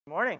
Good morning.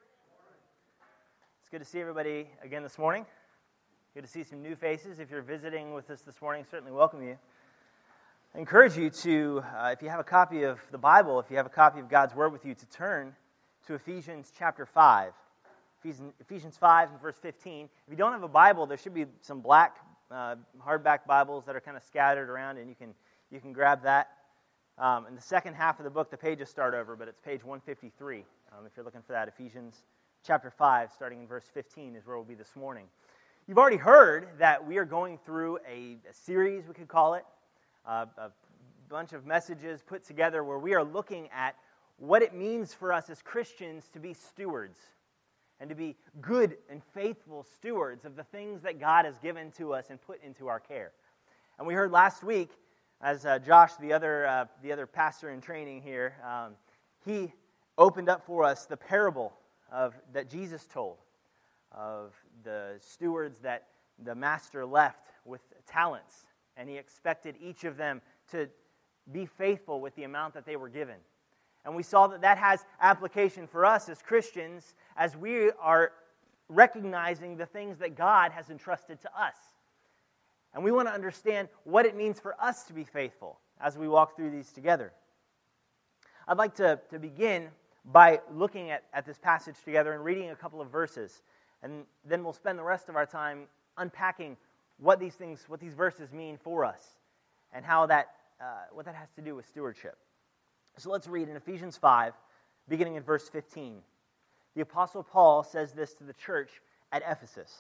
It's good to see everybody again this morning. Good to see some new faces. If you're visiting with us this morning, certainly welcome you. I encourage you to, if you have a copy of the Bible, if you have a copy of God's Word with you, to turn to Ephesians chapter 5. Ephesians 5 and verse 15. If you don't have a Bible, there should be some black hardback Bibles that are kind of scattered around, and you can grab that. In the second half of the book, the pages start over, but it's page 153. If you're looking for that, Ephesians chapter 5, starting in verse 15, is where we'll be this morning. You've already heard that we are going through a series, we could call it, a bunch of messages put together where we are looking at what it means for us as Christians to be stewards and to be good and faithful stewards of the things that God has given to us and put into our care. And we heard last week, as Josh, the other pastor in training here, he opened up for us the parable that Jesus told of the stewards that the master left with talents, and he expected each of them to be faithful with the amount that they were given. And we saw that has application for us as Christians as we are recognizing the things that God has entrusted to us. And we want to understand what it means for us to be faithful as we walk through these together. I'd like to begin by looking at this passage together and reading a couple of verses. And then we'll spend the rest of our time unpacking what these verses mean for us and how what that has to do with stewardship. So let's read in Ephesians 5, beginning in verse 15. The Apostle Paul says this to the church at Ephesus.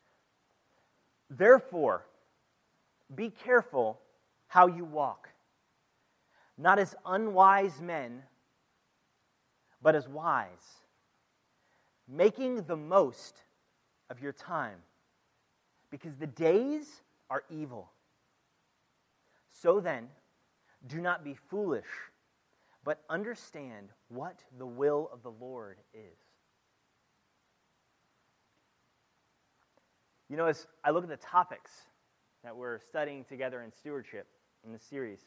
Therefore, be careful how you walk, not as unwise men, but as wise, making the most of your time, because the days are evil. So then, do not be foolish, but understand what the will of the Lord is. You know, as I look at the topics that we're studying together in stewardship in this series,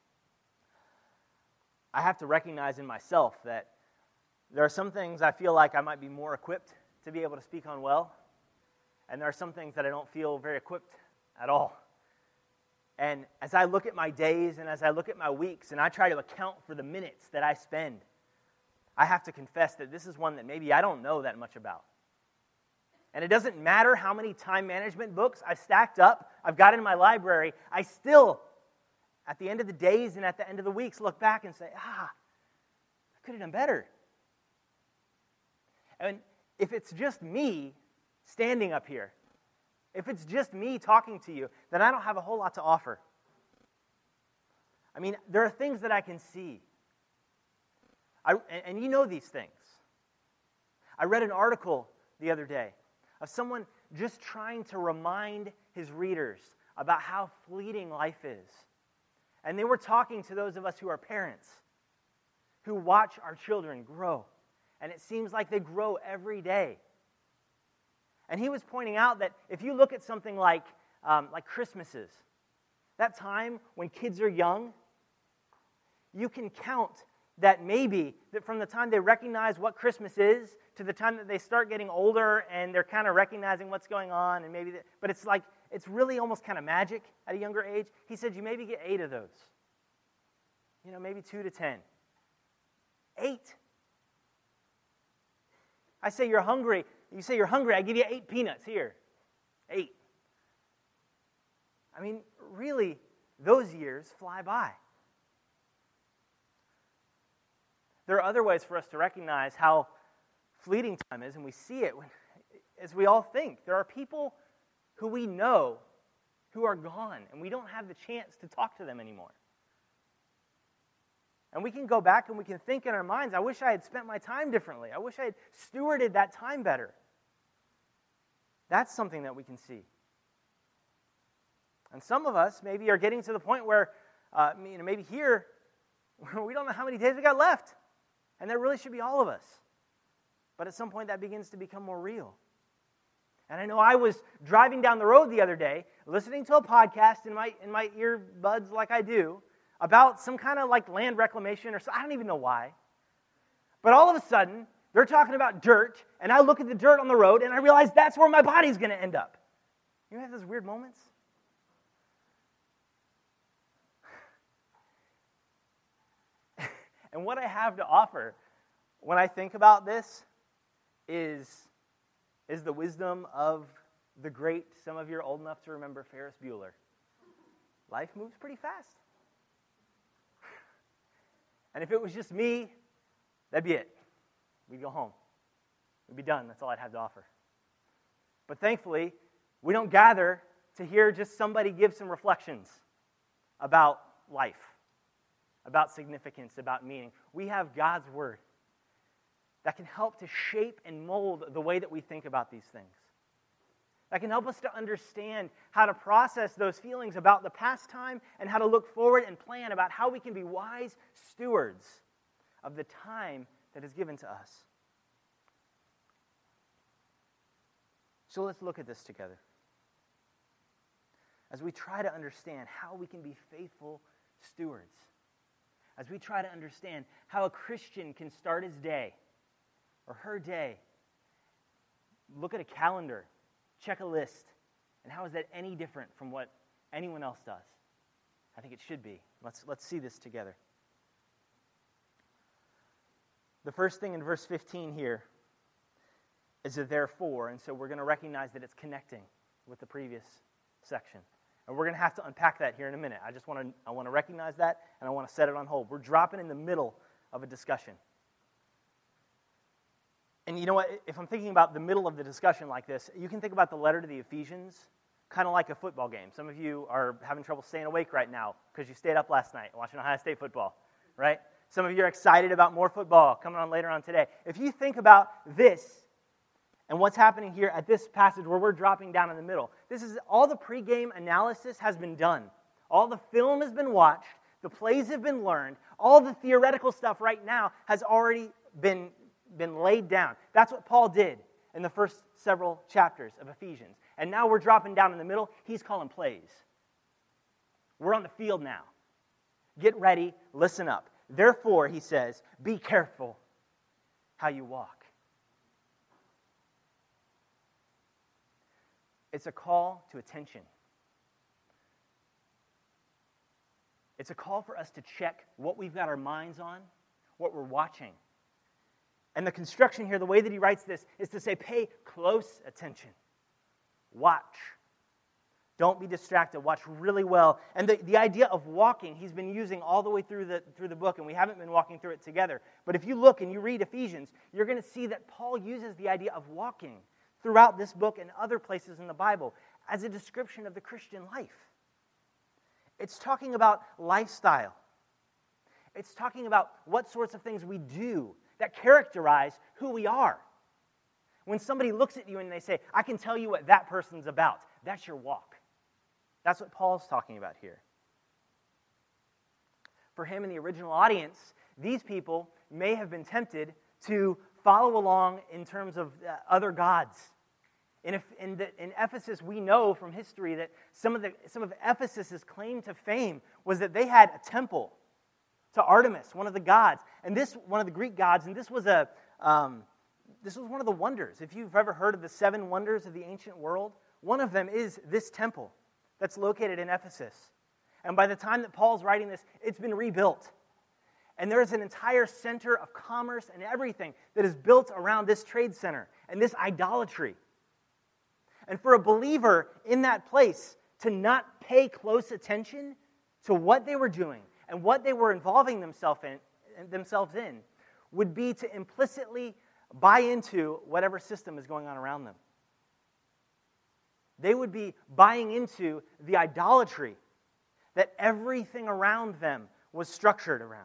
I have to recognize in myself that there are some things I feel like I might be more equipped to be able to speak on well, and there are some things that I don't feel very equipped at all. And as I look at my days and as I look at my weeks and I try to account for the minutes that I spend, I have to confess that this is one that maybe I don't know that much about. And it doesn't matter how many time management books I've stacked up, I've got in my library, I still, at the end of the days and at the end of the weeks, look back and say, I could have done better. And if it's just me standing up here, if it's just me talking to you, then I don't have a whole lot to offer. I mean, there are things that I can see. And you know these things. I read an article the other day of someone just trying to remind his readers about how fleeting life is. And they were talking to those of us who are parents, who watch our children grow. And it seems like they grow every day. And he was pointing out that if you look at something like Christmases, that time when kids are young, you can count that maybe that from the time they recognize what Christmas is to the time that they start getting older and they're kind of recognizing what's going on, and but it's really almost kind of magic at a younger age. He said you maybe get 8 of those. You know, maybe 2 to 10. 8. I say you're hungry. You say you're hungry, I give you 8 peanuts here. 8. I mean, really, those years fly by. There are other ways for us to recognize how fleeting time is, and we see it as we all think. There are people who we know who are gone, and we don't have the chance to talk to them anymore. And we can go back and we can think in our minds, I wish I had spent my time differently. I wish I had stewarded that time better. That's something that we can see. And some of us maybe are getting to the point where, maybe here, we don't know how many days we got left. And that really should be all of us. But at some point that begins to become more real. And I know I was driving down the road the other day, listening to a podcast in my earbuds like I do, about some kind of like land reclamation or so. I don't even know why. But all of a sudden, They're talking about dirt, and I look at the dirt on the road, and I realize that's where my body's going to end up. You have those weird moments? And what I have to offer when I think about this is the wisdom of the great, some of you are old enough to remember Ferris Bueller. Life moves pretty fast. And if it was just me, that'd be it. We'd go home. We'd be done. That's all I'd have to offer. But thankfully, we don't gather to hear just somebody give some reflections about life, about significance, about meaning. We have God's Word that can help to shape and mold the way that we think about these things. That can help us to understand how to process those feelings about the past time and how to look forward and plan about how we can be wise stewards of the time that is given to us. So let's look at this together. As we try to understand how we can be faithful stewards. As we try to understand how a Christian can start his day or her day. Look at a calendar. Check a list. And how is that any different from what anyone else does? I think it should be. Let's see this together. The first thing in verse 15 here is a therefore, and so we're going to recognize that it's connecting with the previous section. And we're going to have to unpack that here in a minute. I want to recognize that, and I want to set it on hold. We're dropping in the middle of a discussion. And you know what? If I'm thinking about the middle of the discussion like this, you can think about the letter to the Ephesians kind of like a football game. Some of you are having trouble staying awake right now because you stayed up last night watching Ohio State football, right? Some of you are excited about more football coming on later on today. If you think about this and what's happening here at this passage where we're dropping down in the middle, this is all the pregame analysis has been done. All the film has been watched. The plays have been learned. All the theoretical stuff right now has already been laid down. That's what Paul did in the first several chapters of Ephesians. And now we're dropping down in the middle. He's calling plays. We're on the field now. Get ready. Listen up. Therefore, he says, be careful how you walk. It's a call to attention. It's a call for us to check what we've got our minds on, what we're watching. And the construction here, the way that he writes this, is to say, pay close attention. Watch. Don't be distracted. Watch really well. And the idea of walking, he's been using all the way through the book, and we haven't been walking through it together. But if you look and you read Ephesians, you're going to see that Paul uses the idea of walking throughout this book and other places in the Bible as a description of the Christian life. It's talking about lifestyle. It's talking about what sorts of things we do that characterize who we are. When somebody looks at you and they say, I can tell you what that person's about, that's your walk. That's what Paul's talking about here. For him and the original audience, these people may have been tempted to follow along in terms of other gods. In Ephesus, we know from history that some of Ephesus's claim to fame was that they had a temple to Artemis, one of the gods, and this one of the Greek gods, and this was one of the wonders. If you've ever heard of the 7 wonders of the ancient world, one of them is this temple that's located in Ephesus. And by the time that Paul's writing this, it's been rebuilt. And there's an entire center of commerce and everything that is built around this trade center and this idolatry. And for a believer in that place to not pay close attention to what they were doing and what they were involving themselves in would be to implicitly buy into whatever system is going on around them. They would be buying into the idolatry that everything around them was structured around.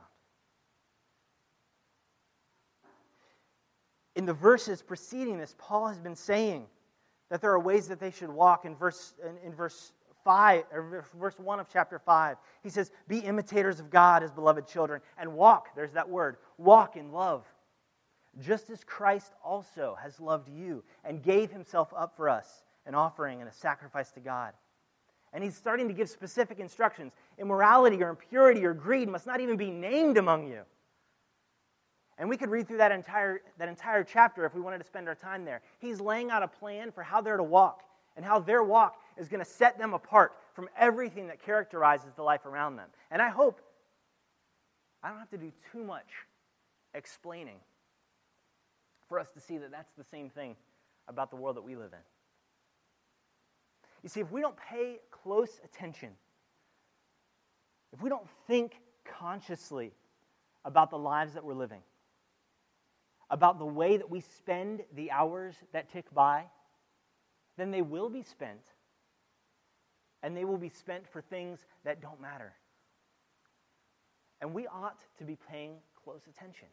In the verses preceding this, Paul has been saying that there are ways that they should walk. In verse 5, or verse 1 of chapter 5, he says, be imitators of God as beloved children, and walk, there's that word, walk in love, just as Christ also has loved you and gave himself up for us, an offering and a sacrifice to God. And he's starting to give specific instructions. Immorality or impurity or greed must not even be named among you. And we could read through that entire chapter if we wanted to spend our time there. He's laying out a plan for how they're to walk and how their walk is going to set them apart from everything that characterizes the life around them. And I hope I don't have to do too much explaining for us to see that that's the same thing about the world that we live in. You see, if we don't pay close attention, if we don't think consciously about the lives that we're living, about the way that we spend the hours that tick by, then they will be spent, and they will be spent for things that don't matter. And we ought to be paying close attention.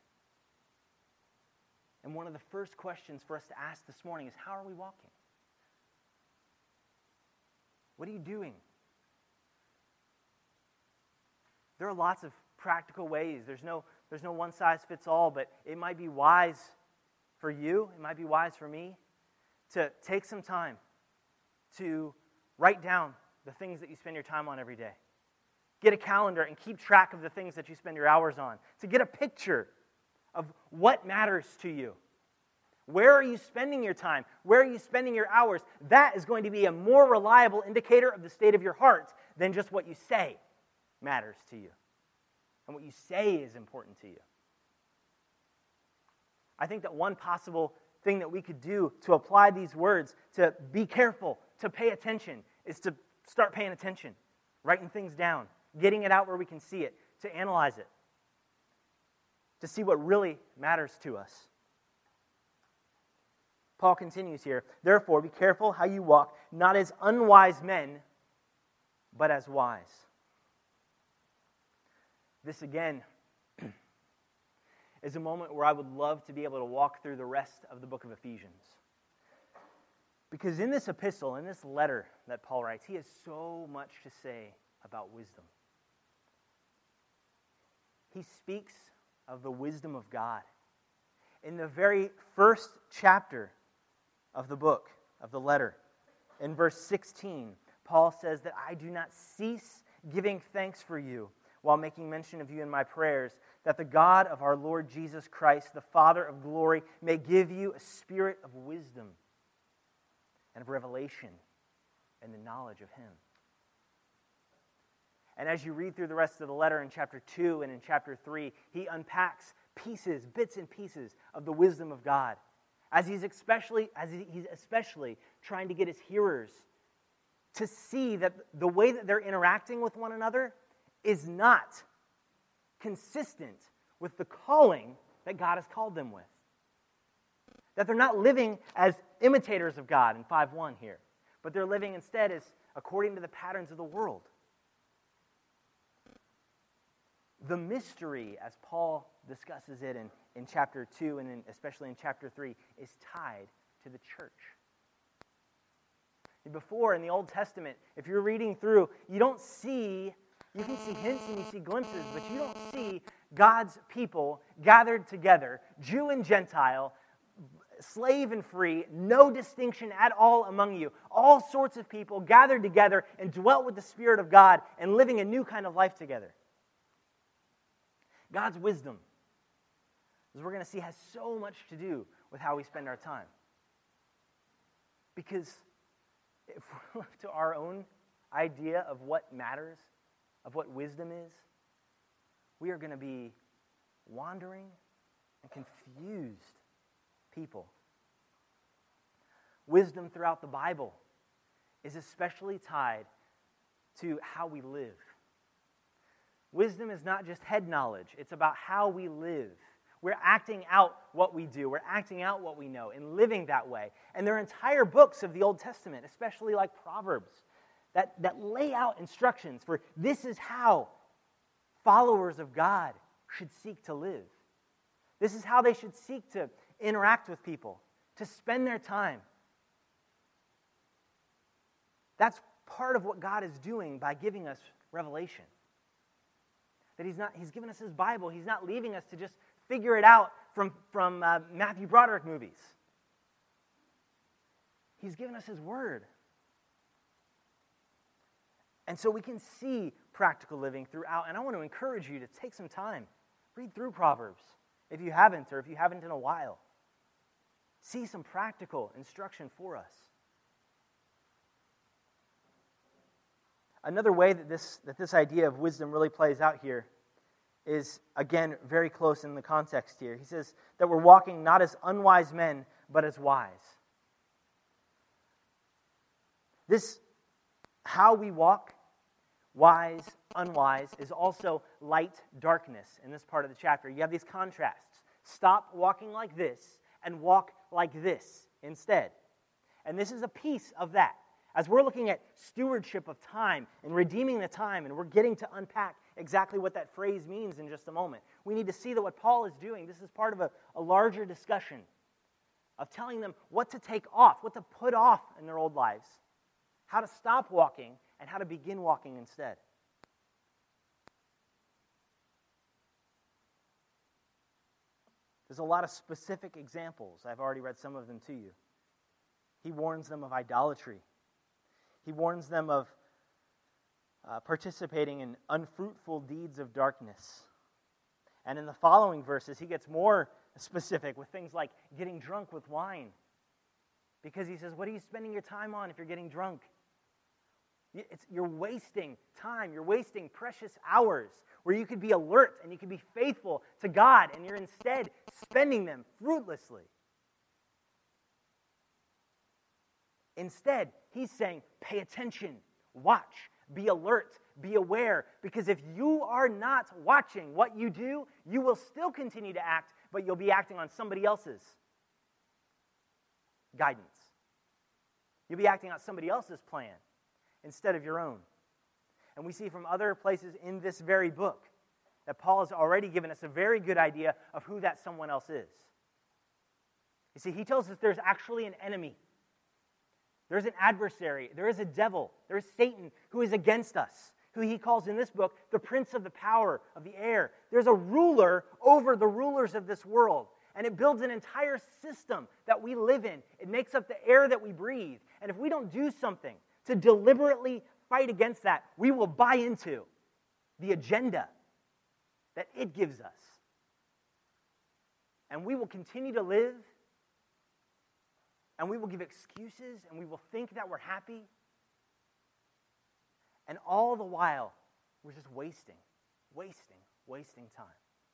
And one of the first questions for us to ask this morning is, how are we walking? What are you doing? There are lots of practical ways. There's no one-size-fits-all, but it might be wise for you, it might be wise for me, to take some time to write down the things that you spend your time on every day. Get a calendar and keep track of the things that you spend your hours on. To get a picture of what matters to you. Where are you spending your time? Where are you spending your hours? That is going to be a more reliable indicator of the state of your heart than just what you say matters to you. And what you say is important to you. I think that one possible thing that we could do to apply these words, to be careful, to pay attention, is to start paying attention, writing things down, getting it out where we can see it, to analyze it, to see what really matters to us. Paul continues here, therefore, be careful how you walk, not as unwise men, but as wise. This, again, is a moment where I would love to be able to walk through the rest of the book of Ephesians. Because in this epistle, in this letter that Paul writes, he has so much to say about wisdom. He speaks of the wisdom of God. In the very first chapter of the book, of the letter, in verse 16, Paul says that I do not cease giving thanks for you while making mention of you in my prayers, that the God of our Lord Jesus Christ, the Father of glory, may give you a spirit of wisdom and of revelation and the knowledge of Him. And as you read through the rest of the letter in chapter 2 and in chapter 3, he unpacks pieces, bits and pieces of the wisdom of God, as he's especially trying to get his hearers to see that the way that they're interacting with one another is not consistent with the calling that God has called them with. That they're not living as imitators of God in 5:1 here, but they're living instead as according to the patterns of the world. The mystery, as Paul discusses it in chapter 2 and especially in chapter 3, is tied to the church. Before, in the Old Testament, if you're reading through, you can see hints and you see glimpses, but you don't see God's people gathered together, Jew and Gentile, slave and free, no distinction at all among you. All sorts of people gathered together and dwelt with the Spirit of God and living a new kind of life together. God's wisdom, as we're going to see, has so much to do with how we spend our time. Because if we're left to our own idea of what matters, of what wisdom is, we are going to be wandering and confused people. Wisdom throughout the Bible is especially tied to how we live. Wisdom is not just head knowledge, it's about how we live. We're acting out what we do, we're acting out what we know, and living that way. And there are entire books of the Old Testament, especially like Proverbs, that lay out instructions for this is how followers of God should seek to live. This is how they should seek to interact with people, to spend their time. That's part of what God is doing by giving us revelation. That He's given us His Bible. He's not leaving us to just figure it out from Matthew Broderick movies. He's given us His Word. And so we can see practical living throughout. And I want to encourage you to take some time, read through Proverbs. if you haven't, or if you haven't in a while. See some practical instruction for us. Another way that this idea of wisdom really plays out here is, again, very close in the context here. He says that we're walking not as unwise men, but as wise. This, how we walk, wise, unwise, is also light, darkness in this part of the chapter. You have these contrasts. Stop walking like this and walk like this instead. And this is a piece of that. As we're looking at stewardship of time and redeeming the time, and we're getting to unpack exactly what that phrase means in just a moment, we need to see that what Paul is doing, this is part of a larger discussion of telling them what to take off, what to put off in their old lives, how to stop walking, and how to begin walking instead. There's a lot of specific examples. I've already read some of them to you. He warns them of idolatry. He warns them of participating in unfruitful deeds of darkness. And in the following verses, he gets more specific with things like getting drunk with wine. Because he says, what are you spending your time on if you're getting drunk? You're wasting time. You're wasting precious hours where you could be alert and you could be faithful to God, and you're instead spending them fruitlessly. Instead, he's saying, pay attention, watch, be alert, be aware, because if you are not watching what you do, you will still continue to act, but you'll be acting on somebody else's guidance. You'll be acting on somebody else's plan instead of your own. And we see from other places in this very book that Paul has already given us a very good idea of who that someone else is. You see, he tells us there's actually an enemy. There's an adversary. There is a devil. There is Satan who is against us, who he calls in this book the prince of the power of the air. There's a ruler over the rulers of this world, and it builds an entire system that we live in. It makes up the air that we breathe. And if we don't do something to deliberately fight against that, we will buy into the agenda that it gives us. And we will continue to live, and we will give excuses, and we will think that we're happy. And all the while, we're just wasting time.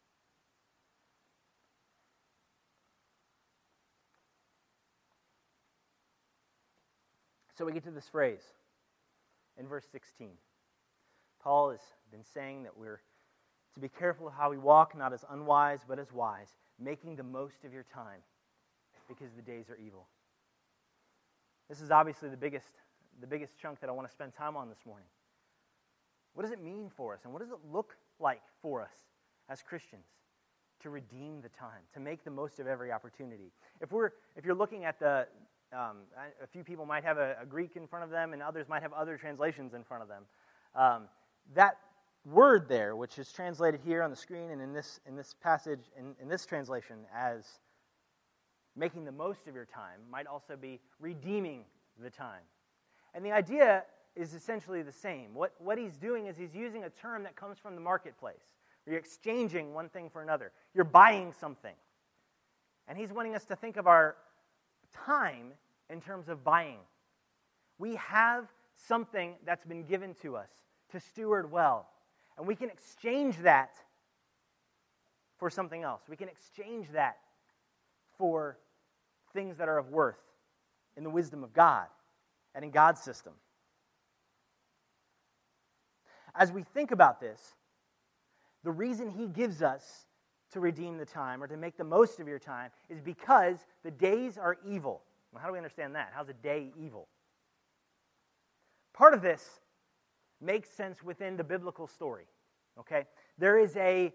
So we get to this phrase in verse 16. Paul has been saying that we're to be careful of how we walk, not as unwise, but as wise, making the most of your time, because the days are evil. This is obviously the biggest chunk that I want to spend time on this morning. What does it mean for us, and what does it look like for us as Christians to redeem the time, to make the most of every opportunity? If you're looking at a few people might have a Greek in front of them, and others might have other translations in front of them. That word there, which is translated here on the screen and in this passage, in this translation as making the most of your time, might also be redeeming the time. And the idea is essentially the same. What he's doing is he's using a term that comes from the marketplace. You're exchanging one thing for another. You're buying something. And he's wanting us to think of our time in terms of buying. We have something that's been given to us to steward well. And we can exchange that for something else. We can exchange that for things that are of worth in the wisdom of God and in God's system. As we think about this, the reason he gives us to redeem the time or to make the most of your time is because the days are evil. Well, how do we understand that? How's a day evil? Part of this makes sense within the biblical story. Okay, there is an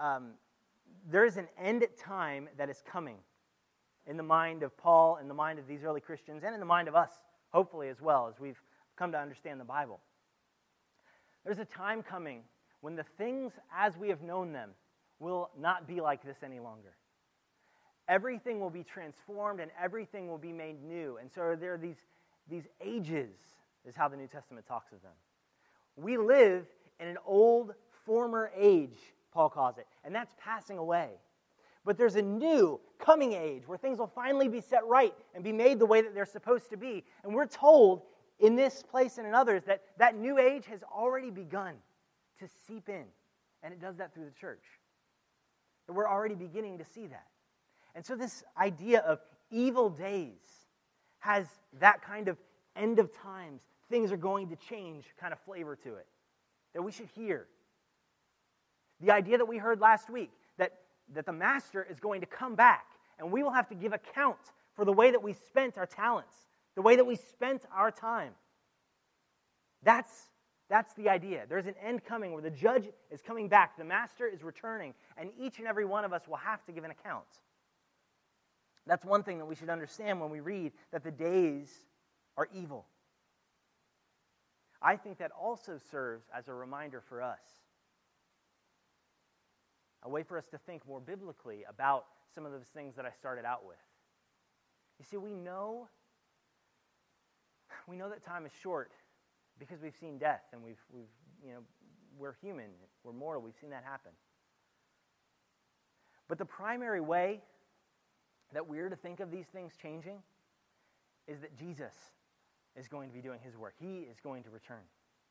end time that is coming in the mind of Paul, in the mind of these early Christians, and in the mind of us, hopefully as well, as we've come to understand the Bible. There's a time coming when the things as we have known them will not be like this any longer. Everything will be transformed and everything will be made new. And so there are these ages, is how the New Testament talks of them. We live in an old, former age, Paul calls it, and that's passing away. But there's a new coming age where things will finally be set right and be made the way that they're supposed to be. And we're told in this place and in others that that new age has already begun to seep in. And it does that through the church. And we're already beginning to see that. And so this idea of evil days has that kind of end of times, things are going to change kind of flavor to it that we should hear. The idea that we heard last week, that the master is going to come back and we will have to give account for the way that we spent our talents, the way that we spent our time. That's the idea. There's an end coming where the judge is coming back, the master is returning, and each and every one of us will have to give an account. That's one thing that we should understand when we read that the days are evil. I think that also serves as a reminder for us, a way for us to think more biblically about some of those things that I started out with. You see, we know that time is short because we've seen death, and we're human, we're mortal, we've seen that happen. But the primary way that we're to think of these things changing is that Jesus is going to be doing his work. He is going to return.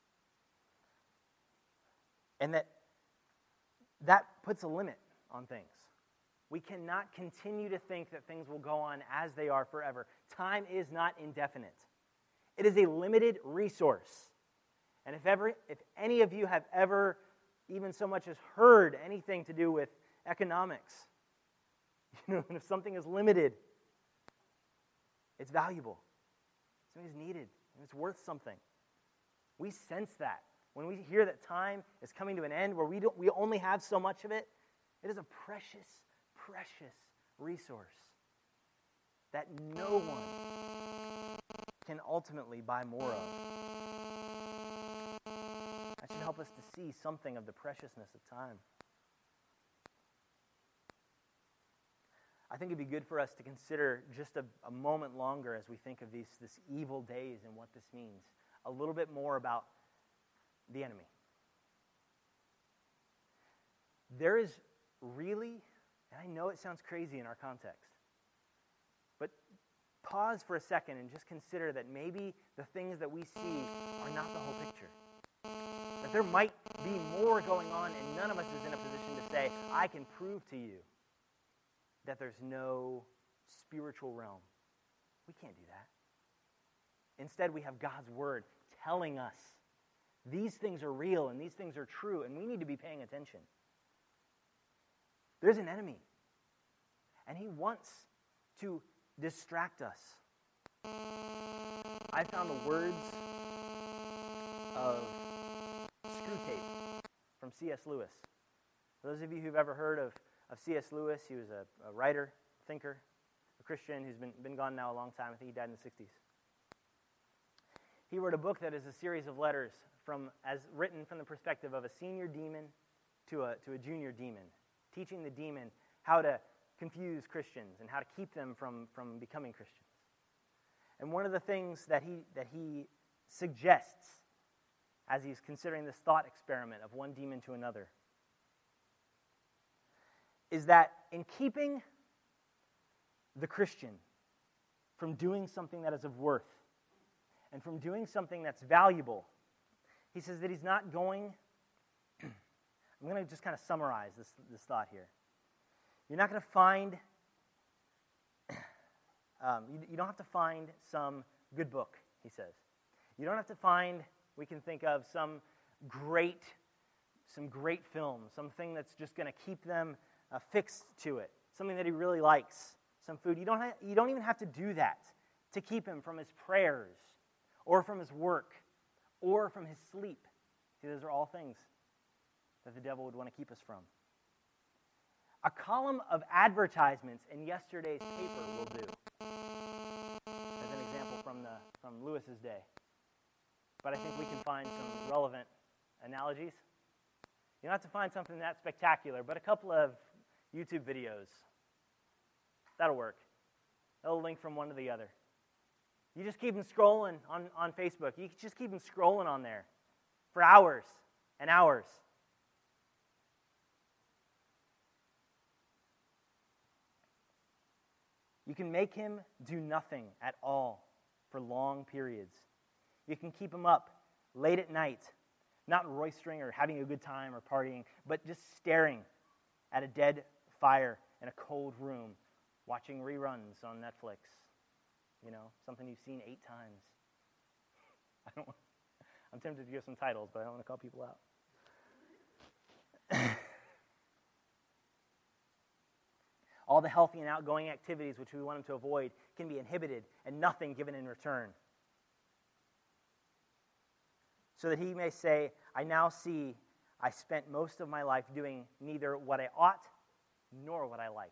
And that puts a limit on things. We cannot continue to think that things will go on as they are forever. Time is not indefinite. It is a limited resource. And if any of you have ever even so much as heard anything to do with economics, and if something is limited, it's valuable. Something is needed, and it's worth something. We sense that. When we hear that time is coming to an end where we only have so much of it, it is a precious, precious resource that no one can ultimately buy more of. That should help us to see something of the preciousness of time. I think it'd be good for us to consider just a moment longer as we think of this evil days and what this means, a little bit more about the enemy. There is really, and I know it sounds crazy in our context, but pause for a second and just consider that maybe the things that we see are not the whole picture. That there might be more going on, and none of us is in a position to say, I can prove to you that there's no spiritual realm. We can't do that. Instead, we have God's word telling us these things are real and these things are true, and we need to be paying attention. There's an enemy, and he wants to distract us. I found the words of Screwtape from C.S. Lewis. For those of you who've ever heard of C.S. Lewis, he was a writer, thinker, a Christian who's been gone now a long time. I think he died in the 60s. He wrote a book that is a series of letters written from the perspective of a senior demon to a junior demon, teaching the demon how to confuse Christians and how to keep them from becoming Christians. And one of the things that he suggests as he's considering this thought experiment of one demon to another is that in keeping the Christian from doing something that is of worth and from doing something that's valuable, he says that he's not going, I'm going to just kind of summarize this thought here. You're not going to find, you don't have to find some good book, he says. You don't have to find, we can think of some great film, something that's just going to keep them fixed to it, something that he really likes, some food. You don't even have to do that to keep him from his prayers or from his work or from his sleep. See, those are all things that the devil would want to keep us from. A column of advertisements in yesterday's paper will do, as an example from Lewis's day. But I think we can find some relevant analogies. You don't have to find something that spectacular, but a couple of YouTube videos. That'll work. That'll link from one to the other. You just keep them scrolling on Facebook. You just keep them scrolling on there for hours and hours. You can make him do nothing at all for long periods. You can keep him up late at night, not roistering or having a good time or partying, but just staring at a dead fire in a cold room, watching reruns on Netflix. You know, something you've seen 8 times. I'm tempted to give some titles, but I don't want to call people out. All the healthy and outgoing activities which we want him to avoid can be inhibited and nothing given in return. So that he may say, I now see I spent most of my life doing neither what I ought nor what I liked.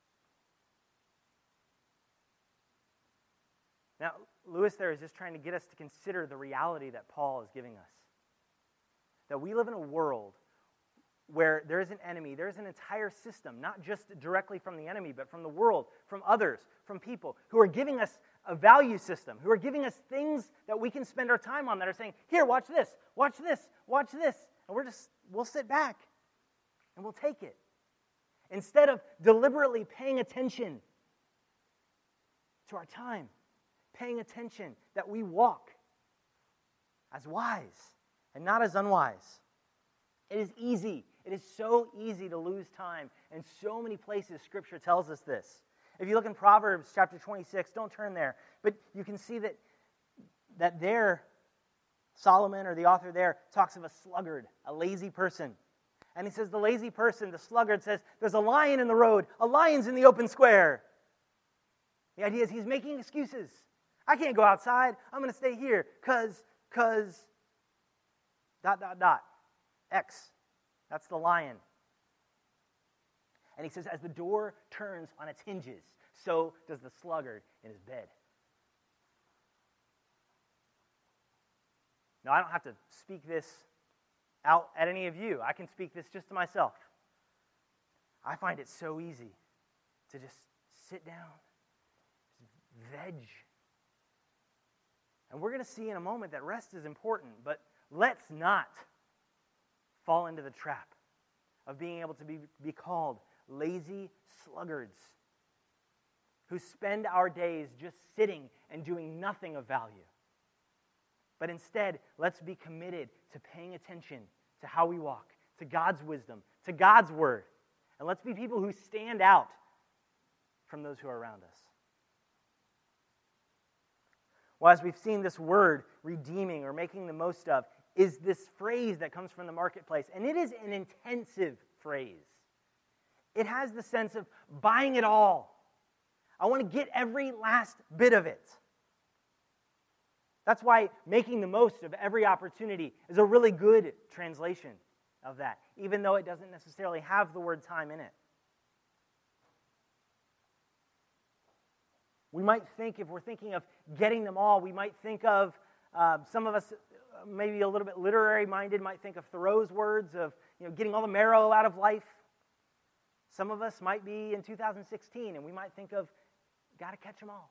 Now, Lewis there is just trying to get us to consider the reality that Paul is giving us. That we live in a world where there is an enemy, there is an entire system, not just directly from the enemy, but from the world, from others, from people who are giving us a value system, who are giving us things that we can spend our time on that are saying, here, watch this, watch this, watch this. And we'll sit back and we'll take it. Instead of deliberately paying attention to our time, paying attention that we walk as wise and not as unwise. It is easy. It is so easy to lose time. In so many places, Scripture tells us this. If you look in Proverbs chapter 26, don't turn there, but you can see that there, Solomon, or the author there, talks of a sluggard, a lazy person. And he says the lazy person, the sluggard, says, there's a lion in the road, a lion's in the open square. The idea is he's making excuses. I can't go outside. I'm going to stay here because, ... X. That's the lion. And he says, as the door turns on its hinges, so does the sluggard in his bed. Now, I don't have to speak this out at any of you. I can speak this just to myself. I find it so easy to just sit down, just veg. And we're going to see in a moment that rest is important, but let's not fall into the trap of being able to be called lazy sluggards who spend our days just sitting and doing nothing of value. But instead, let's be committed to paying attention to how we walk, to God's wisdom, to God's word. And let's be people who stand out from those who are around us. Well, as we've seen, this word, redeeming or making the most of, is this phrase that comes from the marketplace. And it is an intensive phrase. It has the sense of buying it all. I want to get every last bit of it. That's why making the most of every opportunity is a really good translation of that, even though it doesn't necessarily have the word time in it. We might think, if we're thinking of getting them all, we might think of, some of us, maybe a little bit literary-minded, might think of Thoreau's words of getting all the marrow out of life. Some of us might be in 2016, and we might think of, got to catch them all.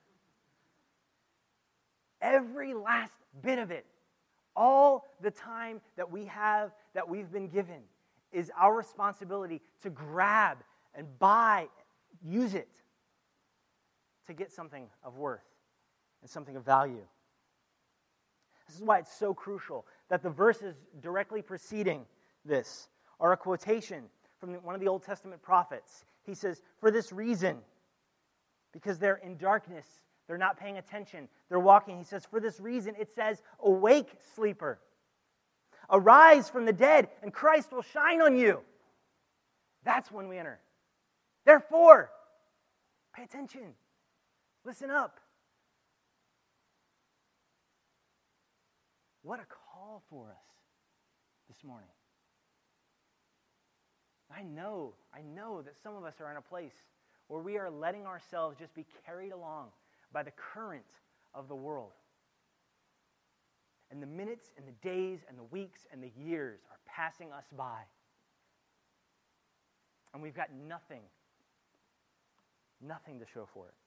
Every last bit of it, all the time that we have, that we've been given, is our responsibility to grab and buy, use it to get something of worth and something of value. This is why it's so crucial that the verses directly preceding this are a quotation from one of the Old Testament prophets. He says, for this reason, because they're in darkness, they're not paying attention, they're walking. He says, for this reason, it says, awake, sleeper. Arise from the dead, and Christ will shine on you. That's when we enter. Therefore, pay attention. Listen up. What a call for us this morning. I know that some of us are in a place where we are letting ourselves just be carried along by the current of the world. And the minutes and the days and the weeks and the years are passing us by. And we've got nothing to show for it.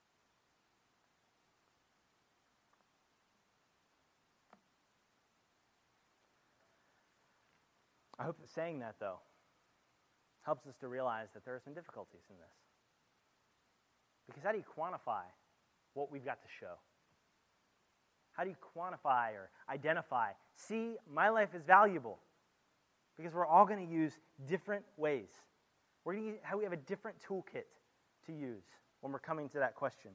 I hope that saying that, though, helps us to realize that there are some difficulties in this. Because how do you quantify what we've got to show? How do you quantify or identify? See, my life is valuable. Because we're all going to use different ways. We have a different toolkit to use when we're coming to that question.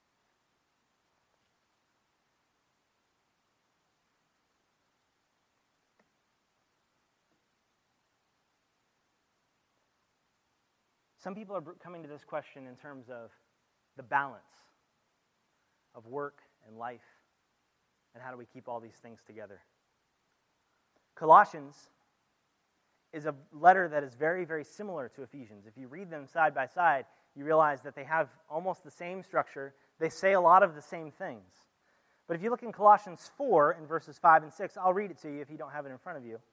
Some people are coming to this question in terms of the balance of work and life, and how do we keep all these things together. Colossians is a letter that is very, very similar to Ephesians. If you read them side by side, you realize that they have almost the same structure. They say a lot of the same things. But if you look in Colossians 4 in verses 5 and 6, I'll read it to you if you don't have it in front of you.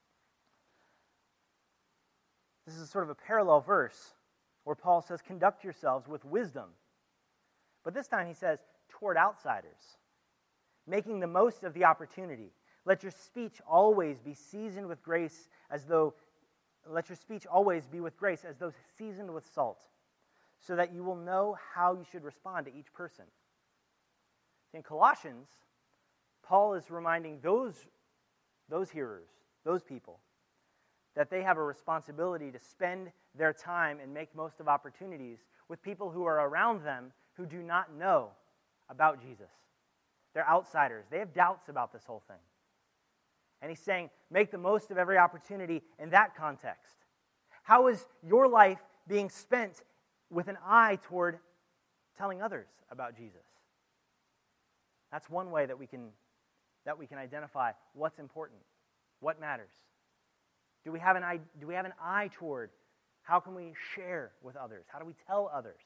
This is sort of a parallel verse where Paul says, conduct yourselves with wisdom. But this time he says, toward outsiders, making the most of the opportunity. Let your speech always be seasoned with grace let your speech always be with grace as though seasoned with salt, so that you will know how you should respond to each person. In Colossians, Paul is reminding those hearers, those people, that they have a responsibility to spend their time and make most of opportunities with people who are around them who do not know about Jesus. They're outsiders. They have doubts about this whole thing. And he's saying, make the most of every opportunity in that context. How is your life being spent with an eye toward telling others about Jesus? That's one way that we can identify what's important, what matters. Do we have an eye toward how can we share with others? How do we tell others?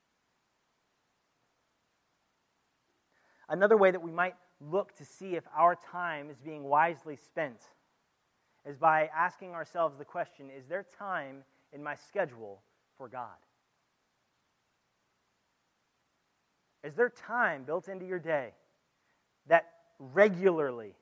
Another way that we might look to see if our time is being wisely spent is by asking ourselves the question, is there time in my schedule for God? Is there time built into your day that regularly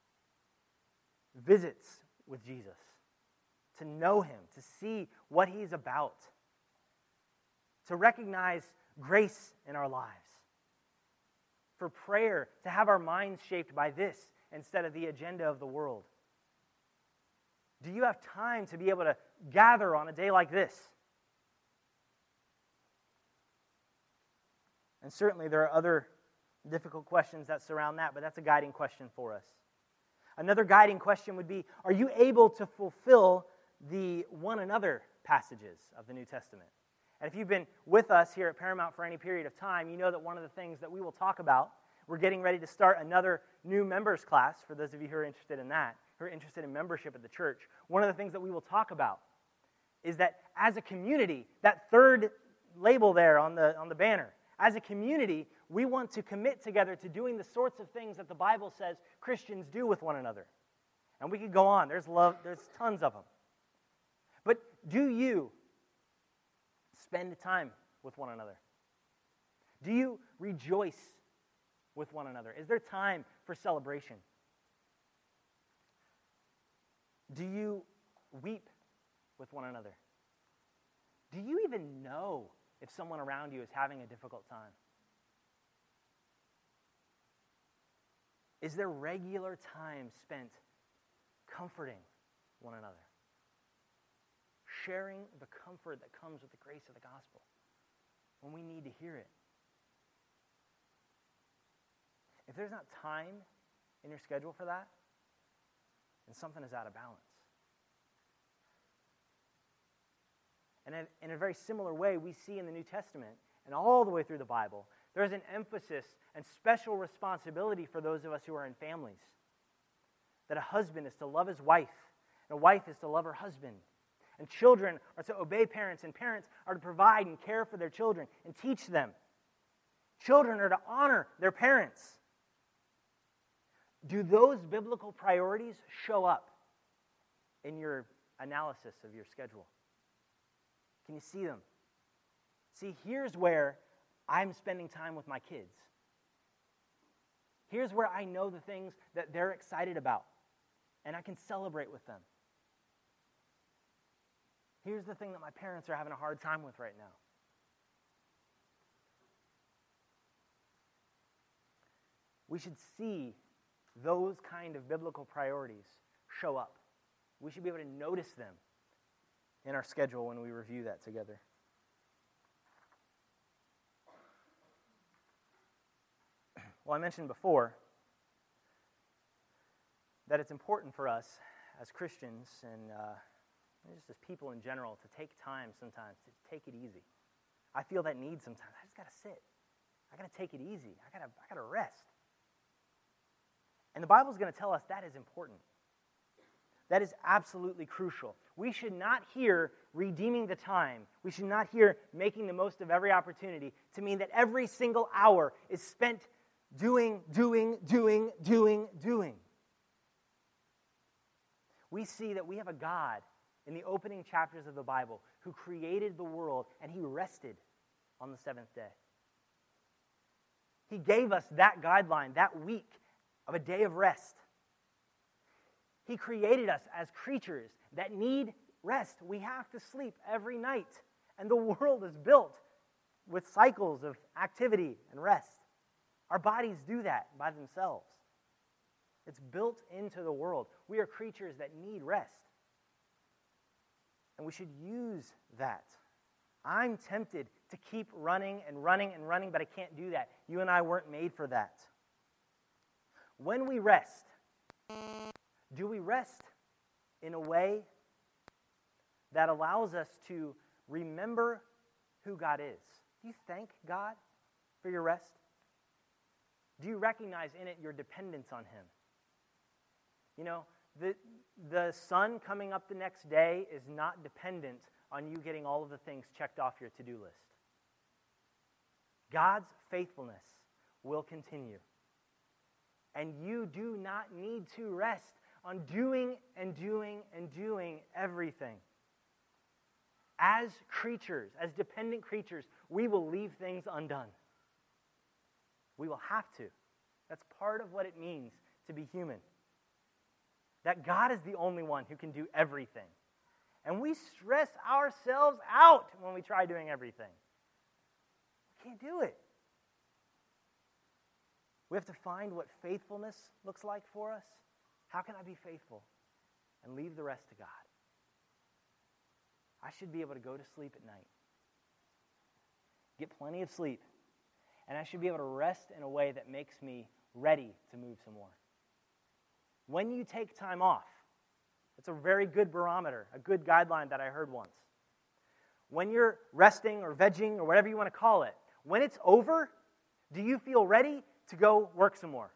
visits with Jesus, to know him, to see what he's about, to recognize grace in our lives, for prayer, to have our minds shaped by this instead of the agenda of the world? Do you have time to be able to gather on a day like this? And certainly there are other difficult questions that surround that, but that's a guiding question for us. Another guiding question would be, are you able to fulfill the one another passages of the New Testament? And if you've been with us here at Paramount for any period of time, you know that one of the things that we will talk about, we're getting ready to start another new members class, for those of you who are interested in that, who are interested in membership at the church. One of the things that we will talk about is that as a community, that third label there on the banner, as a community, we want to commit together to doing the sorts of things that the Bible says Christians do with one another. And we could go on. There's tons of them. But do you spend time with one another? Do you rejoice with one another? Is there time for celebration? Do you weep with one another? Do you even know if someone around you is having a difficult time? Is there regular time spent comforting one another? Sharing the comfort that comes with the grace of the gospel when we need to hear it. If there's not time in your schedule for that, then something is out of balance. And in a very similar way, we see in the New Testament and all the way through the Bible, there is an emphasis and special responsibility for those of us who are in families. That a husband is to love his wife, and a wife is to love her husband. And children are to obey parents, and parents are to provide and care for their children and teach them. Children are to honor their parents. Do those biblical priorities show up in your analysis of your schedule? Can you see them? See, here's where I'm spending time with my kids. Here's where I know the things that they're excited about, and I can celebrate with them. Here's the thing that my parents are having a hard time with right now. we should see those kind of biblical priorities show up. We should be able to notice them in our schedule when we review that together. Well, I mentioned before that it's important for us as Christians and just as people in general to take time sometimes to take it easy. I feel that need sometimes. I just got to sit. I got to take it easy. I got to rest. And the Bible is going to tell us that is important. That is absolutely crucial. We should not hear redeeming the time. We should not hear making the most of every opportunity to mean that every single hour is spent doing. We see that we have a God in the opening chapters of the Bible who created the world and he rested on the seventh day. He gave us that guideline, that week of a day of rest. He created us as creatures that need rest. We have to sleep every night. And the world is built with cycles of activity and rest. Our bodies do that by themselves. It's built into the world. We are creatures that need rest. And we should use that. I'm tempted to keep running, but I can't do that. You and I weren't made for that. When we rest, do we rest in a way that allows us to remember who God is? Do you thank God for your rest? Do you recognize in it your dependence on Him? You know, the sun coming up the next day is not dependent on you getting all of the things checked off your to-do list. God's faithfulness will continue. And you do not need to rest on doing everything. As creatures, as dependent creatures, we will leave things undone. We will have to. That's part of what it means to be human. That God is the only one who can do everything. And we stress ourselves out when we try doing everything. We can't do it. We have to find what faithfulness looks like for us. How can I be faithful and leave the rest to God? I should be able to go to sleep at night, get plenty of sleep, and I should be able to rest in a way that makes me ready to move some more. When you take time off, it's a very good barometer, a good guideline that I heard once. When you're resting or vegging or whatever you want to call it, when it's over, do you feel ready to go work some more?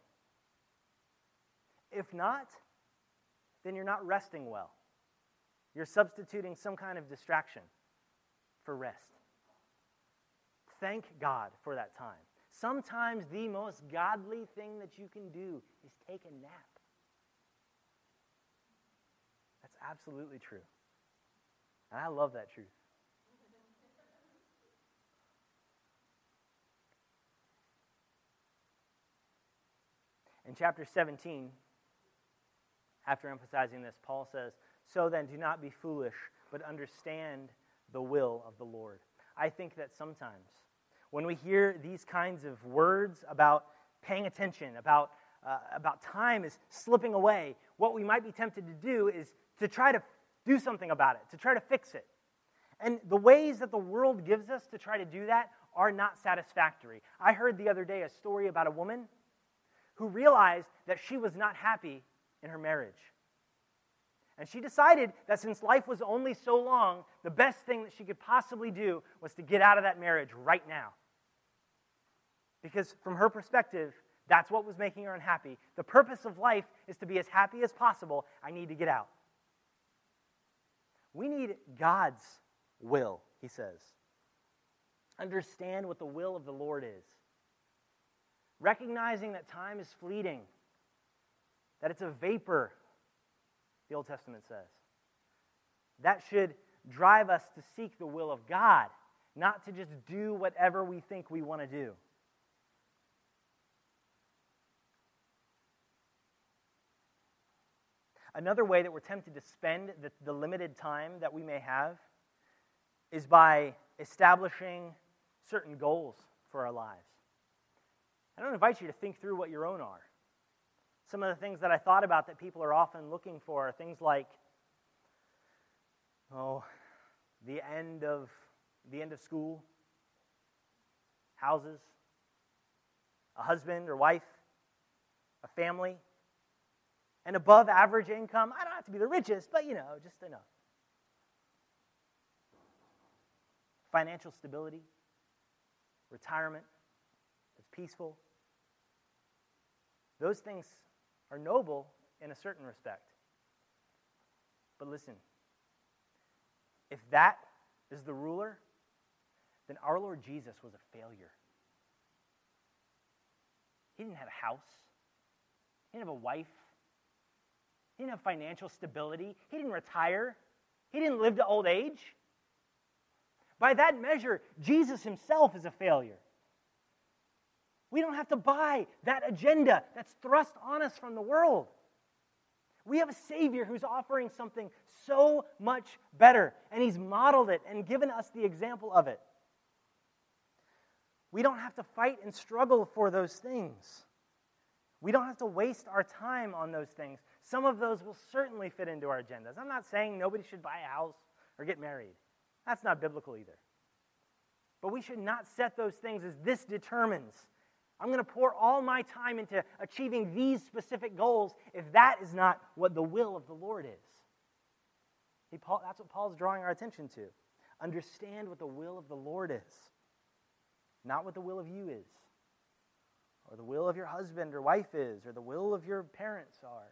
If not, then you're not resting well. You're substituting some kind of distraction for rest. Thank God for that time. Sometimes the most godly thing that you can do is take a nap. That's absolutely true. And I love that truth. In chapter 17, after emphasizing this, Paul says, "So then, do not be foolish, but understand the will of the Lord." I think that sometimes, when we hear these kinds of words about paying attention, about time is slipping away, what we might be tempted to do is to try to do something about it, to try to fix it. And the ways that the world gives us to try to do that are not satisfactory. I heard the other day a story about a woman who realized that she was not happy in her marriage. And she decided that since life was only so long, the best thing that she could possibly do was to get out of that marriage right now. Because from her perspective, that's what was making her unhappy. The purpose of life is to be as happy as possible. I need to get out. We need God's will, he says. Understand what the will of the Lord is. Recognizing that time is fleeting, that it's a vapor, the Old Testament says. That should drive us to seek the will of God, not to just do whatever we think we want to do. Another way that we're tempted to spend the limited time that we may have is by establishing certain goals for our lives. I don't invite you to think through what your own are. Some of the things that I thought about that people are often looking for are things like, the end of school, houses, a husband or wife, a family, an above average income. I don't have to be the richest, but just enough. Financial stability, retirement that's peaceful. Those things are noble in a certain respect. But listen, if that is the ruler, then our Lord Jesus was a failure. He didn't have a house. He didn't have a wife. He didn't have financial stability. He didn't retire. He didn't live to old age. By that measure, Jesus himself is a failure. We don't have to buy that agenda that's thrust on us from the world. We have a Savior who's offering something so much better, and he's modeled it and given us the example of it. We don't have to fight and struggle for those things. We don't have to waste our time on those things. Some of those will certainly fit into our agendas. I'm not saying nobody should buy a house or get married. That's not biblical either. But we should not set those things as this determines. I'm going to pour all my time into achieving these specific goals if that is not what the will of the Lord is. That's what Paul's drawing our attention to. Understand what the will of the Lord is, not what the will of you is, or the will of your husband or wife is, or the will of your parents are.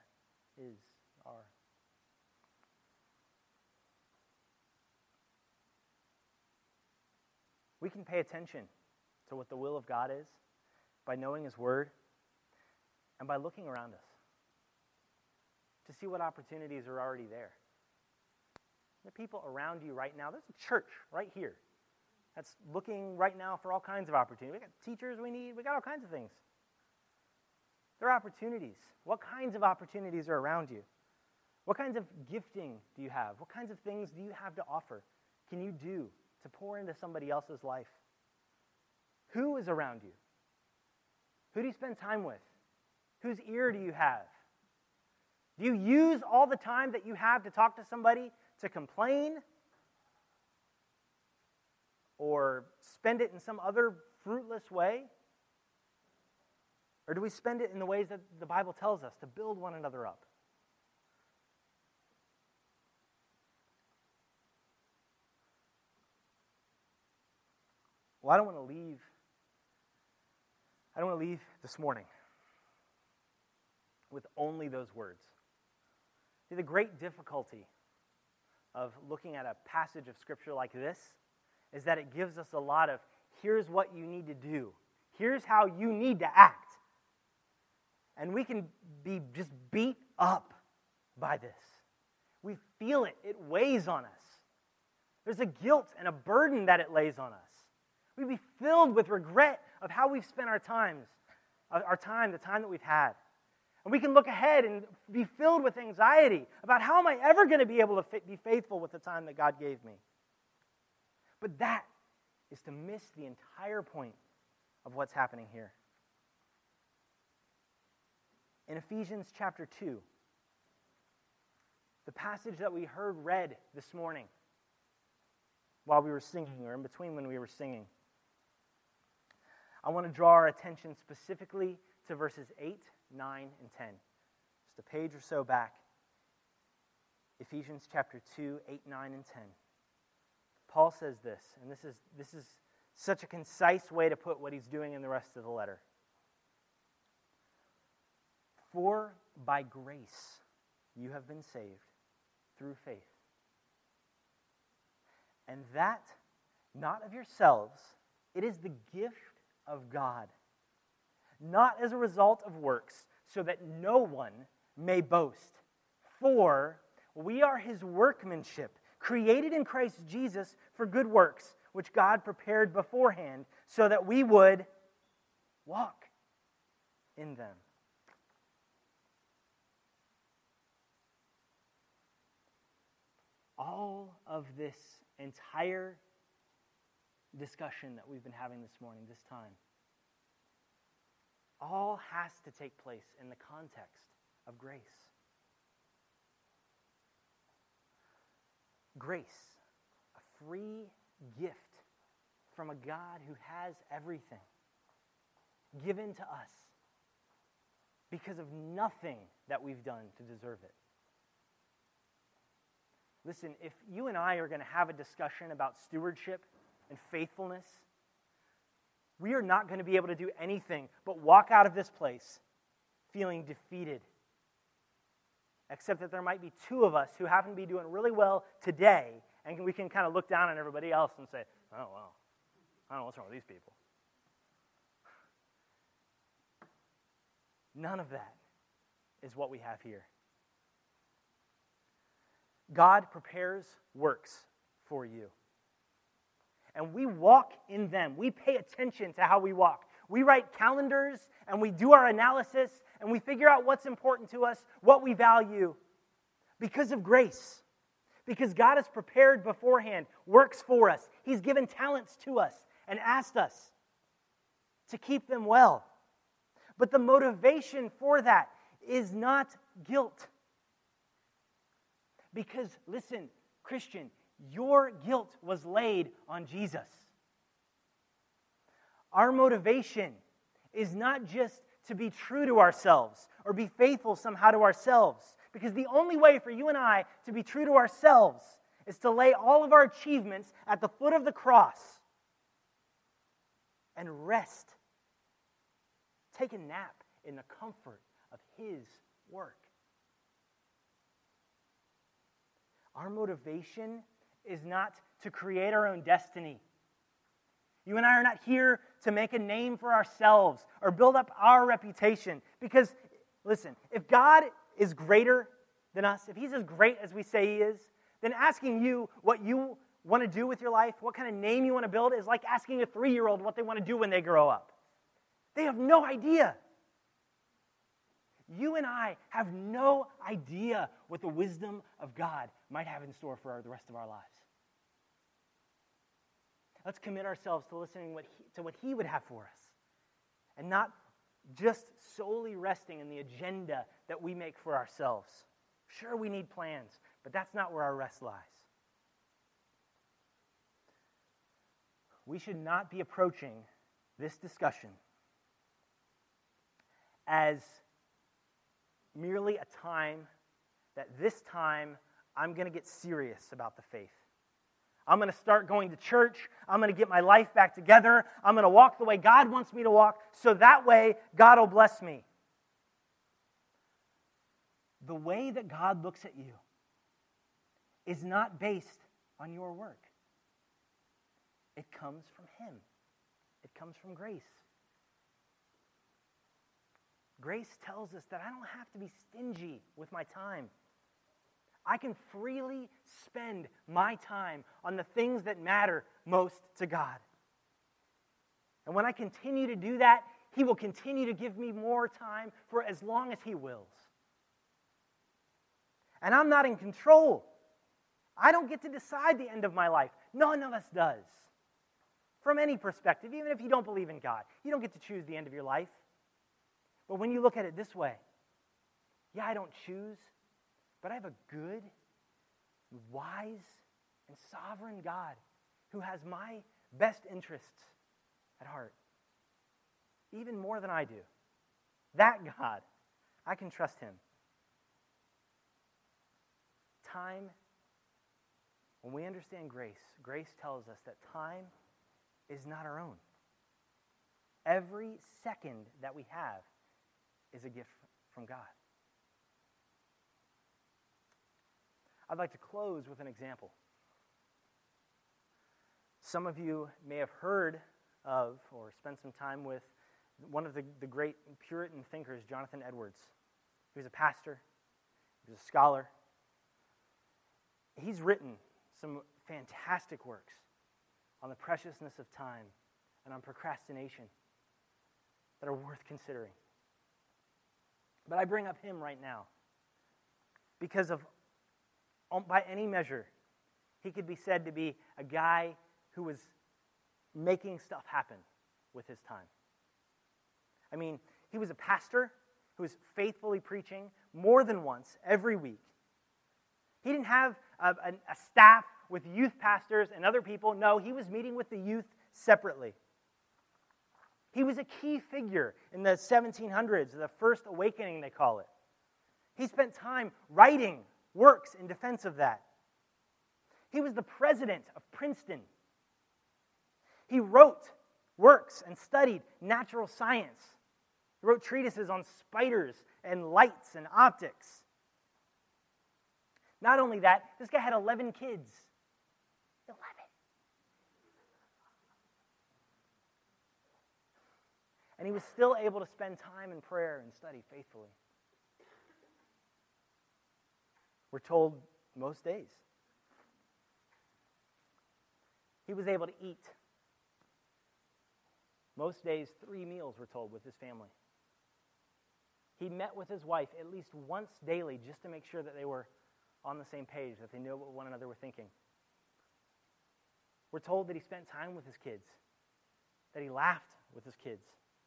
We can pay attention to what the will of God is by knowing His Word and by looking around us to see what opportunities are already there. There are people around you right now. There's a church right here that's looking right now for all kinds of opportunities. We got teachers we need. We got all kinds of things. There are opportunities. What kinds of opportunities are around you? What kinds of gifting do you have? What kinds of things do you have to offer? Can you do to pour into somebody else's life? Who is around you? Who do you spend time with? Whose ear do you have? Do you use all the time that you have to talk to somebody to complain? Or spend it in some other fruitless way? Or do we spend it in the ways that the Bible tells us to build one another up? Well, I don't want to leave this morning with only those words. See, the great difficulty of looking at a passage of Scripture like this is that it gives us a lot of, here's what you need to do. Here's how you need to act. And we can be just beat up by this. We feel it. It weighs on us. There's a guilt and a burden that it lays on us. We'd be filled with regret of how we've spent the time that we've had. And we can look ahead and be filled with anxiety about how am I ever going to be able to be faithful with the time that God gave me. But that is to miss the entire point of what's happening here. In Ephesians chapter 2, the passage that we heard read this morning while we were singing, or in between when we were singing, I want to draw our attention specifically to verses 8, 9, and 10. Just a page or so back. Ephesians chapter 2, 8, 9, and 10. Paul says this, and this is such a concise way to put what he's doing in the rest of the letter. For by grace you have been saved through faith. And that, not of yourselves, it is the gift of God, not as a result of works, so that no one may boast. For we are His workmanship, created in Christ Jesus for good works, which God prepared beforehand, so that we would walk in them. All of this entire discussion that we've been having this morning, this time, all has to take place in the context of grace. Grace, a free gift from a God who has everything, given to us because of nothing that we've done to deserve it. Listen, if you and I are going to have a discussion about stewardship and faithfulness, we are not going to be able to do anything but walk out of this place feeling defeated. Except that there might be two of us who happen to be doing really well today, and we can kind of look down on everybody else and say, oh, well, I don't know what's wrong with these people. None of that is what we have here. God prepares works for you. And we walk in them. We pay attention to how we walk. We write calendars, and we do our analysis, and we figure out what's important to us, what we value, because of grace. Because God has prepared beforehand works for us. He's given talents to us and asked us to keep them well. But the motivation for that is not guilt. Because, listen, Christian, your guilt was laid on Jesus. Our motivation is not just to be true to ourselves or be faithful somehow to ourselves. Because the only way for you and I to be true to ourselves is to lay all of our achievements at the foot of the cross and rest. Take a nap in the comfort of His work. Our motivation is not to create our own destiny. You and I are not here to make a name for ourselves or build up our reputation. Because, listen, if God is greater than us, if He's as great as we say He is, then asking you what you want to do with your life, what kind of name you want to build, is like asking a 3-year-old what they want to do when they grow up. They have no idea. You and I have no idea what the wisdom of God might have in store for the rest of our lives. Let's commit ourselves to listening to what He would have for us, and not just solely resting in the agenda that we make for ourselves. Sure, we need plans, but that's not where our rest lies. We should not be approaching this discussion as merely a time that this time I'm going to get serious about the faith. I'm going to start going to church. I'm going to get my life back together. I'm going to walk the way God wants me to walk, so that way God will bless me. The way that God looks at you is not based on your work. It comes from Him. It comes from grace. Grace tells us that I don't have to be stingy with my time. I can freely spend my time on the things that matter most to God. And when I continue to do that, He will continue to give me more time for as long as He wills. And I'm not in control. I don't get to decide the end of my life. None of us does. From any perspective, even if you don't believe in God, you don't get to choose the end of your life. But when you look at it this way, yeah, I don't choose, but I have a good, wise, and sovereign God who has my best interests at heart, even more than I do. That God, I can trust Him. Time, when we understand grace, grace tells us that time is not our own. Every second that we have is a gift from God. I'd like to close with an example. Some of you may have heard of or spent some time with one of the great Puritan thinkers, Jonathan Edwards. He was a pastor. He was a scholar. He's written some fantastic works on the preciousness of time and on procrastination that are worth considering. But I bring up him right now because of, by any measure, he could be said to be a guy who was making stuff happen with his time. I mean, He was a pastor who was faithfully preaching more than once every week. He didn't have a staff with youth pastors and other people. No, he was meeting with the youth separately. He was a key figure in the 1700s, the First Awakening, they call it. He spent time writing works in defense of that. He was the president of Princeton. He wrote works and studied natural science. He wrote treatises on spiders and lights and optics. Not only that, this guy had 11 kids. 11. And he was still able to spend time in prayer and study faithfully. We're told most days. He was able to eat. Most days, 3 meals, we're told, with his family. He met with his wife at least once daily just to make sure that they were on the same page, that they knew what one another were thinking. We're told that he spent time with his kids, that he laughed with his kids.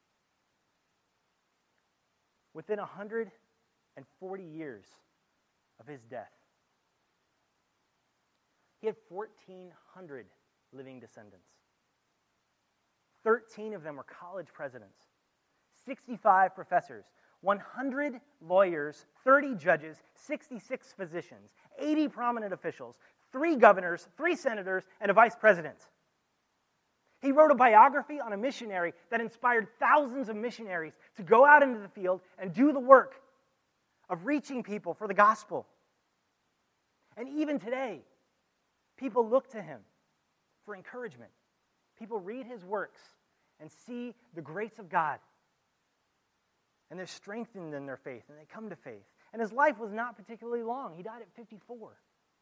Within 140 years of his death, he had 1,400 living descendants. 13 of them were college presidents, 65 professors, 100 lawyers, 30 judges, 66 physicians, 80 prominent officials, 3 governors, 3 senators, and a vice president. He wrote a biography on a missionary that inspired thousands of missionaries to go out into the field and do the work of reaching people for the gospel. And even today, people look to him for encouragement. People read his works and see the grace of God. And they're strengthened in their faith, and they come to faith. And his life was not particularly long. He died at 54.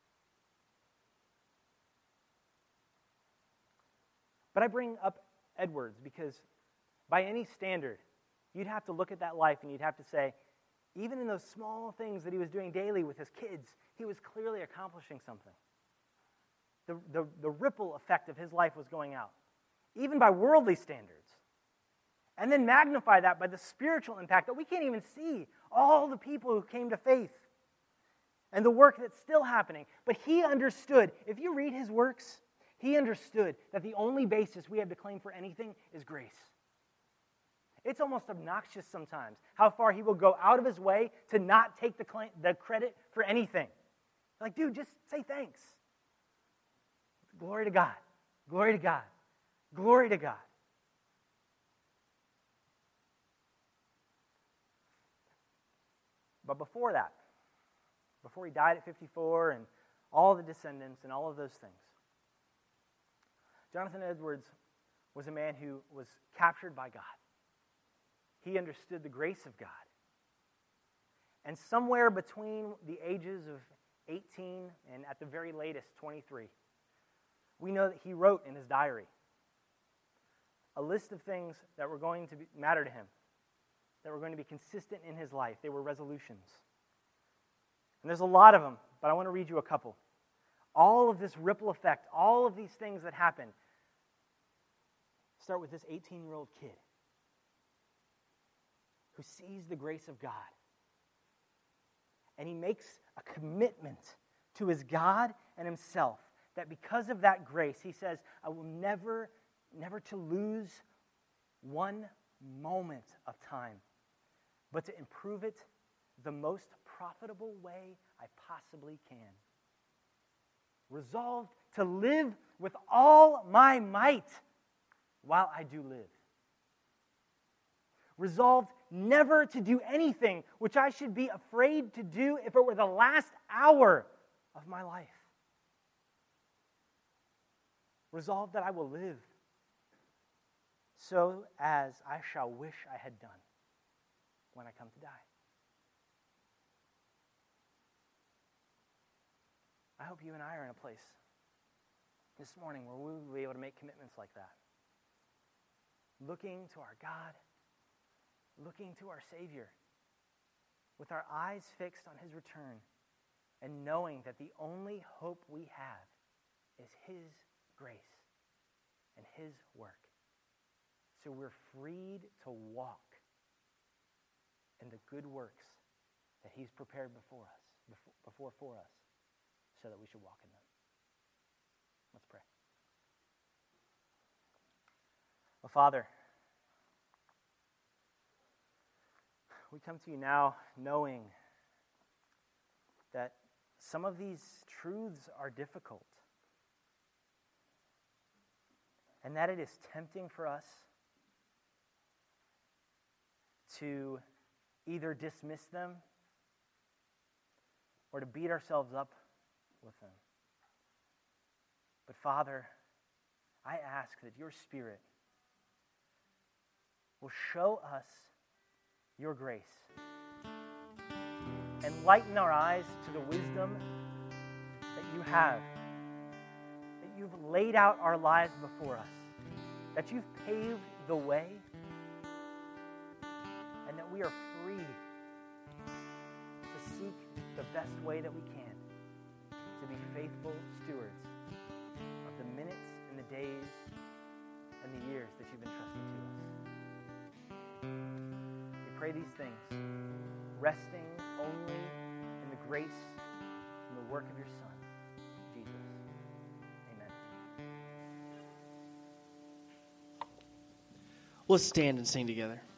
But I bring up Edwards because by any standard, you'd have to look at that life and you'd have to say, even in those small things that he was doing daily with his kids, he was clearly accomplishing something. The ripple effect of his life was going out, even by worldly standards. And then magnify that by the spiritual impact that we can't even see. All the people who came to faith and the work that's still happening. But he understood, if you read his works, he understood that the only basis we have to claim for anything is grace. It's almost obnoxious sometimes how far he will go out of his way to not take the credit for anything. Like, dude, just say thanks. Glory to God. Glory to God. Glory to God. But before that, before he died at 54 and all the descendants and all of those things, Jonathan Edwards was a man who was captured by God. He understood the grace of God. And somewhere between the ages of 18 and at the very latest 23, we know that he wrote in his diary a list of things that were going to matter to him, that were going to be consistent in his life. They were resolutions. And there's a lot of them, but I want to read you a couple. All of this ripple effect, all of these things that happen, start with this 18-year-old kid who sees the grace of God. And he makes a commitment to his God and himself that because of that grace, he says, I will never to lose one moment of time, but to improve it the most profitable way I possibly can. Resolved to live with all my might while I do live. Resolved never to do anything which I should be afraid to do if it were the last hour of my life. Resolved that I will live so as I shall wish I had done when I come to die. I hope you and I are in a place this morning where we will be able to make commitments like that. Looking to our God, looking to our Savior, with our eyes fixed on His return, and knowing that the only hope we have is His grace and His work. So we're freed to walk and the good works that he's prepared before for us, so that we should walk in them. Let's pray. Well, Father, we come to you now knowing that some of these truths are difficult, and that it is tempting for us to either dismiss them or to beat ourselves up with them. But Father, I ask that your Spirit will show us your grace and lighten our eyes to the wisdom that you have, that you've laid out our lives before us, that you've paved the way, and that we are free to seek the best way that we can to be faithful stewards of the minutes and the days and the years that you've entrusted to us. We pray these things, resting only in the grace and the work of your Son, Jesus. Amen. Let's stand and sing together.